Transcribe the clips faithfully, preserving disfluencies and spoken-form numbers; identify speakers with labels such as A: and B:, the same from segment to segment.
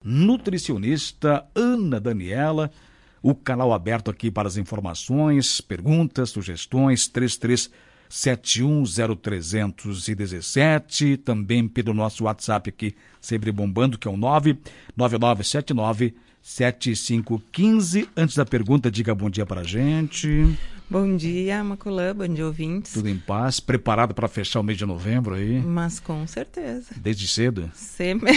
A: nutricionista Ana Daniela. O canal aberto aqui para as informações, perguntas, sugestões, três três sete um zero três um sete, também pelo nosso WhatsApp aqui, sempre bombando, que é o nove nove nove sete nove sete cinco um cinco. Antes da pergunta, diga bom dia para a gente.
B: Bom dia, Maculã, bom dia, ouvintes.
A: Tudo em paz, preparado para fechar o mês de novembro aí?
B: Mas com certeza.
A: Desde cedo?
B: Sempre.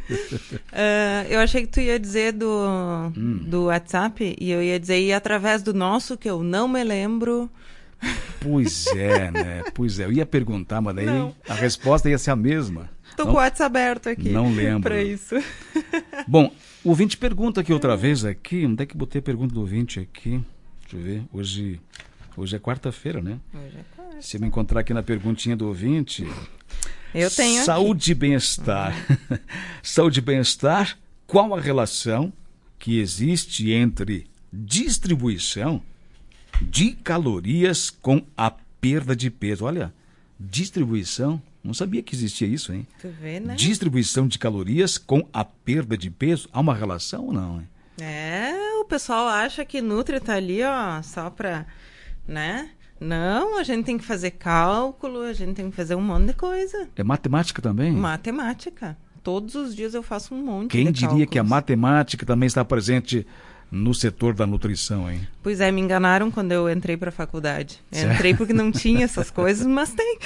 B: uh, eu achei que tu ia dizer do, hum. do WhatsApp, e eu ia dizer, e através do nosso, que eu não me lembro.
A: Pois é, né? Pois é, eu ia perguntar, mas daí
B: não.
A: a resposta ia ser a mesma.
B: Tô
A: não,
B: com o WhatsApp aberto aqui.
A: Não lembro.
B: Para isso.
A: Bom, o ouvinte pergunta aqui outra vez aqui, onde é que botei a pergunta do ouvinte aqui? Deixa eu ver, hoje, hoje é quarta-feira, né?
B: Hoje é quarta.
A: Se eu me encontrar aqui na perguntinha do ouvinte...
B: Eu tenho
A: Saúde
B: aqui.
A: e bem-estar. Uhum. Saúde e bem-estar, qual a relação que existe entre distribuição de calorias com a perda de peso? Olha, distribuição, não sabia que existia isso, hein?
B: Tu vê, né?
A: Distribuição de calorias com a perda de peso, há uma relação ou não, hein?
B: É, o pessoal acha que Nutri tá ali, ó, só pra, né? Não, a gente tem que fazer cálculo, a gente tem que fazer um monte de coisa.
A: É matemática também?
B: Matemática. Todos os dias eu faço um monte
A: Quem
B: de
A: diria
B: cálculos.
A: que a matemática também está presente no setor da nutrição, hein?
B: Pois é, me enganaram quando eu entrei para a faculdade. Eu entrei porque não tinha essas coisas, mas tem.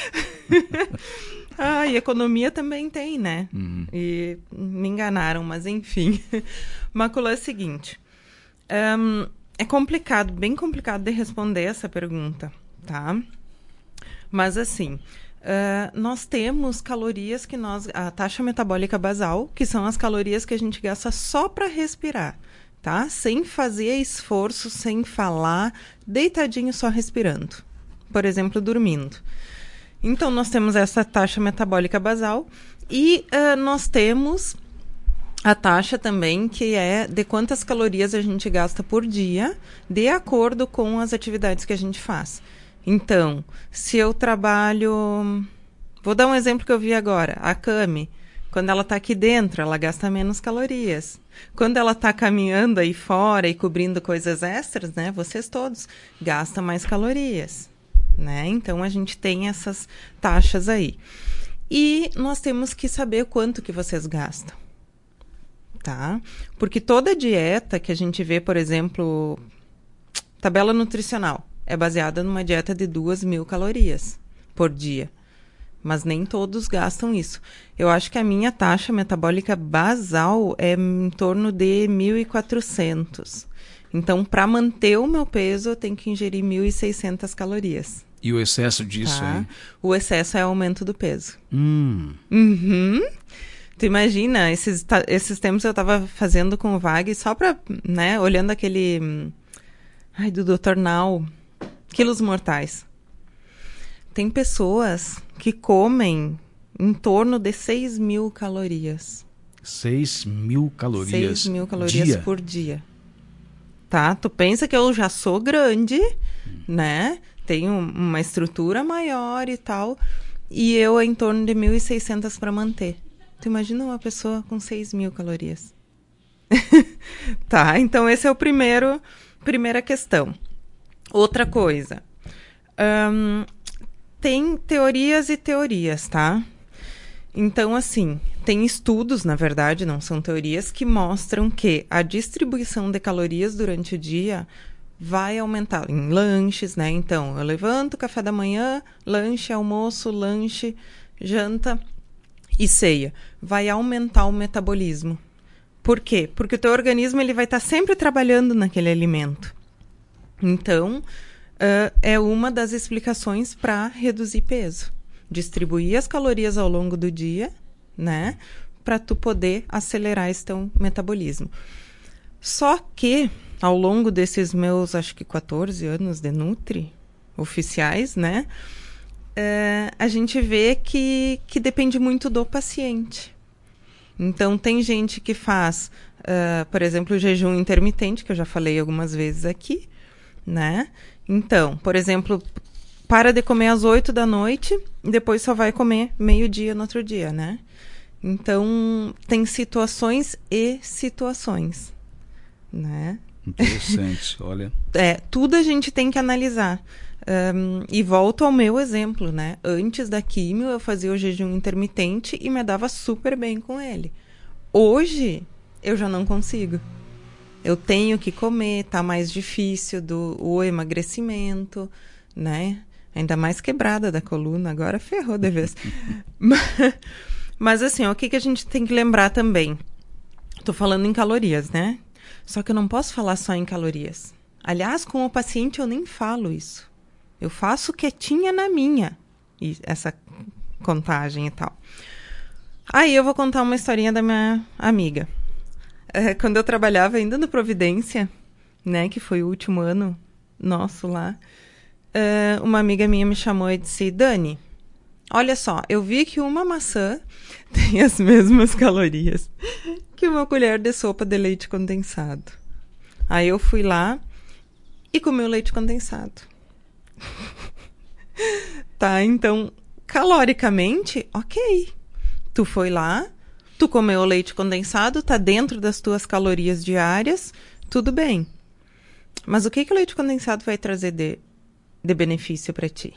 B: Ah, e economia também tem, né? Uhum. E me enganaram, mas enfim. Maculã, é o seguinte. Um, é complicado, bem complicado de responder essa pergunta, tá? Mas assim, uh, nós temos calorias que nós... A taxa metabólica basal, que são as calorias que a gente gasta só para respirar, tá? Sem fazer esforço, sem falar, deitadinho só respirando. Por exemplo, dormindo. Então, nós temos essa taxa metabólica basal e uh, nós temos a taxa também, que é de quantas calorias a gente gasta por dia, de acordo com as atividades que a gente faz. Então, se eu trabalho... Vou dar um exemplo que eu vi agora. A Cami, quando ela está aqui dentro, ela gasta menos calorias. Quando ela está caminhando aí fora e cobrindo coisas extras, né? Vocês todos, gasta mais calorias. Né? Então, a gente tem essas taxas aí. E nós temos que saber quanto que vocês gastam. Tá? Porque toda dieta que a gente vê, por exemplo, tabela nutricional, é baseada numa dieta de duas mil calorias por dia. Mas nem todos gastam isso. Eu acho que a minha taxa metabólica basal é em torno de mil e quatrocentos. Então, para manter o meu peso, eu tenho que ingerir mil e seiscentas calorias.
A: E o excesso disso,
B: tá?
A: hein?
B: O excesso é aumento do peso.
A: Hum.
B: Uhum. Tu imagina, esses, esses tempos eu estava fazendo com o Vag, só para, né, olhando aquele... Ai, do doutor Nau, quilos mortais. Tem pessoas que comem em torno de seis mil calorias.
A: seis mil calorias
B: seis mil calorias
A: dia.
B: por dia. Tá? Tu pensa que eu já sou grande, hum. né? Tenho uma estrutura maior e tal, e eu em torno de mil e seiscentas para manter. Tu imagina uma pessoa com seis mil calorias. Tá? Então, esse é o primeiro, primeira questão. Outra coisa. Um, tem teorias e teorias, tá? Então, assim, tem estudos, na verdade, não são teorias, que mostram que a distribuição de calorias durante o dia vai aumentar em lanches, né? Então, eu levanto, café da manhã, lanche, almoço, lanche, janta e ceia. Vai aumentar o metabolismo. Por quê? Porque o teu organismo ele vai estar sempre trabalhando naquele alimento. Então, uh, é uma das explicações para reduzir peso. Distribuir as calorias ao longo do dia, né? Para tu poder acelerar esse teu metabolismo. Só que, ao longo desses meus, acho que quatorze anos de Nutri, oficiais, né? Uh, a gente vê que, que depende muito do paciente. Então, tem gente que faz, uh, por exemplo, o jejum intermitente, que eu já falei algumas vezes aqui, né? Então, por exemplo, para de comer às oito da noite e depois só vai comer meio-dia no outro dia, né? Então, tem situações e situações, né?
A: Interessante, olha.
B: É, tudo a gente tem que analisar. Um, e volto ao meu exemplo, né? Antes da químio, eu fazia o jejum intermitente e me dava super bem com ele. Hoje, eu já não consigo. Eu tenho que comer, tá mais difícil do, o emagrecimento, né? Ainda mais quebrada da coluna, agora ferrou de vez. mas, mas assim, ó, o que, que a gente tem que lembrar também? Tô falando em calorias, né? Só que eu não posso falar só em calorias. Aliás, com o paciente eu nem falo isso. Eu faço quietinha na minha, essa contagem e tal. Aí eu vou contar uma historinha da minha amiga. É, quando eu trabalhava ainda no Providência, né, que foi o último ano nosso lá, é, uma amiga minha me chamou e disse: Dani, olha só, eu vi que uma maçã tem as mesmas calorias que uma colher de sopa de leite condensado. Aí eu fui lá e comi o leite condensado. Tá, então, caloricamente, ok. Tu foi lá, tu comeu o leite condensado, tá dentro das tuas calorias diárias, tudo bem. Mas o que, que o leite condensado vai trazer de, de benefício para ti?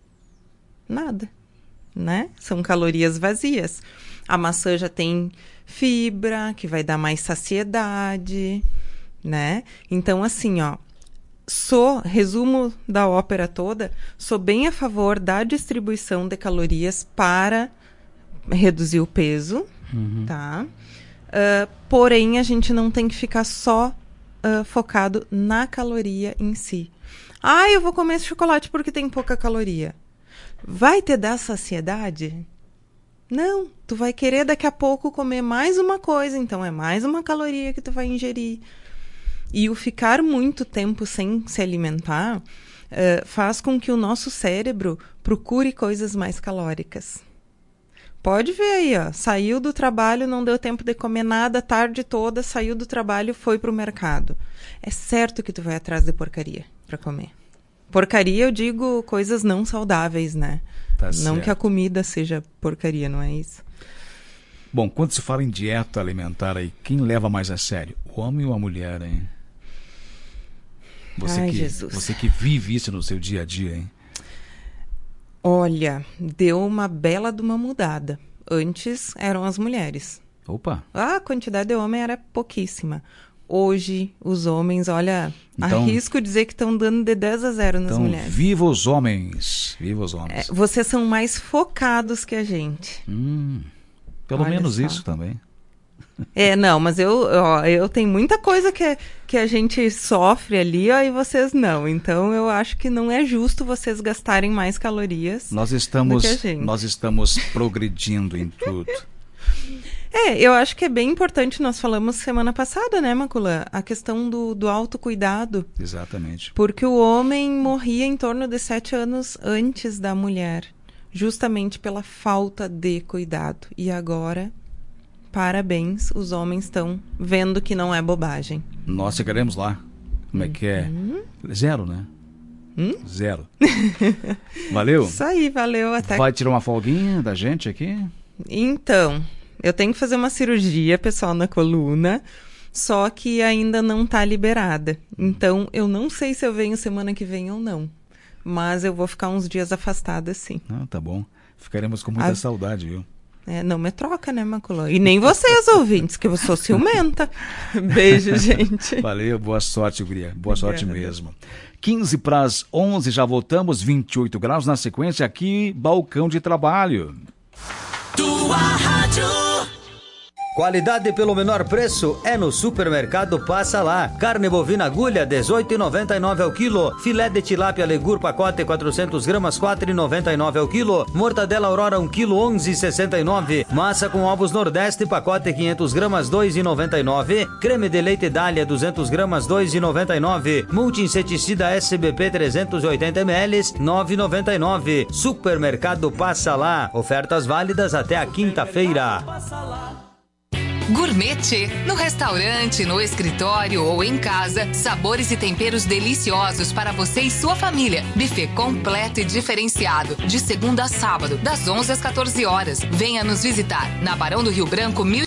B: Nada, né? São calorias vazias. A maçã já tem fibra, que vai dar mais saciedade, né? Então, assim, ó, sou, resumo da ópera toda, sou bem a favor da distribuição de calorias para reduzir o peso, uhum. Tá? Uh, porém, a gente não tem que ficar só uh, focado na caloria em si. Ah, eu vou comer esse chocolate porque tem pouca caloria. Vai te dar saciedade? Não, tu vai querer daqui a pouco comer mais uma coisa, então é mais uma caloria que tu vai ingerir. E o ficar muito tempo sem se alimentar uh, faz com que o nosso cérebro procure coisas mais calóricas. Pode ver aí, ó, saiu do trabalho, não deu tempo de comer nada a tarde toda, saiu do trabalho, foi pro mercado. É certo que tu vai atrás de porcaria para comer. Porcaria, eu digo coisas não saudáveis, né? Tá não certo. Que a comida seja porcaria, não é isso?
A: Bom, quando se fala em dieta alimentar aí, quem leva mais a sério? O homem ou a mulher, hein? Você,
B: Ai,
A: que,
B: Jesus.
A: Você que vive isso no seu dia a dia, hein?
B: Olha, deu uma bela de uma mudada. Antes eram as mulheres.
A: Opa!
B: A quantidade de homem era pouquíssima. Hoje, os homens, olha, então, arrisco dizer que estão dando de dez a zero nas
A: então,
B: mulheres.
A: Viva os homens! Viva os homens!
B: É, vocês são mais focados que a gente.
A: Hum, pelo olha menos só. Isso também.
B: É, não, mas eu, ó, eu tenho muita coisa que, que a gente sofre ali, ó, e vocês não. Então, eu acho que não é justo vocês gastarem mais calorias
A: nós estamos,
B: do que a gente.
A: Nós estamos progredindo em tudo.
B: É, eu acho que é bem importante, nós falamos semana passada, né, Macula? A questão do, do autocuidado.
A: Exatamente.
B: Porque o homem morria em torno de sete anos antes da mulher, justamente pela falta de cuidado. E agora, parabéns, os homens estão vendo que não é bobagem.
A: Nós chegaremos lá. Como é que é? Hum? Zero, né?
B: Hum?
A: Zero. Valeu?
B: Isso aí, valeu. Até...
A: Vai tirar uma folguinha da gente aqui?
B: Então... Eu tenho que fazer uma cirurgia, pessoal, na coluna, só que ainda não está liberada. Então, eu não sei se eu venho semana que vem ou não. Mas eu vou ficar uns dias afastada, sim.
A: Ah, tá bom. Ficaremos com muita A... saudade, viu?
B: É, não me troca, né, Maculô? E nem vocês, ouvintes, que eu sou ciumenta. Beijo, gente.
A: Valeu, boa sorte, guria. Boa sorte mesmo. quinze para as onze, já voltamos, vinte e oito graus. Na sequência aqui, balcão de trabalho.
C: Tua rádio. Qualidade pelo menor preço é no Supermercado Passa Lá. Carne bovina agulha, dezoito reais e noventa e nove ao quilo. Filé de tilápia legur, pacote quatrocentas gramas, quatro reais e noventa e nove ao quilo. Mortadela Aurora, um quilo, onze reais e sessenta e nove. Massa com ovos Nordeste, pacote quinhentas gramas, dois reais e noventa e nove. Creme de leite Dália, duzentas gramas, dois reais e noventa e nove. Multi-inseticida S B P trezentos e oitenta mililitros, nove reais e noventa e nove. Supermercado Passa Lá. Ofertas válidas até a quinta-feira.
D: Gourmet Tchê. No restaurante, no escritório ou em casa, sabores e temperos deliciosos para você e sua família. Buffet completo e diferenciado, de segunda a sábado, das onze às quatorze horas. Venha nos visitar na Barão do Rio Branco, mil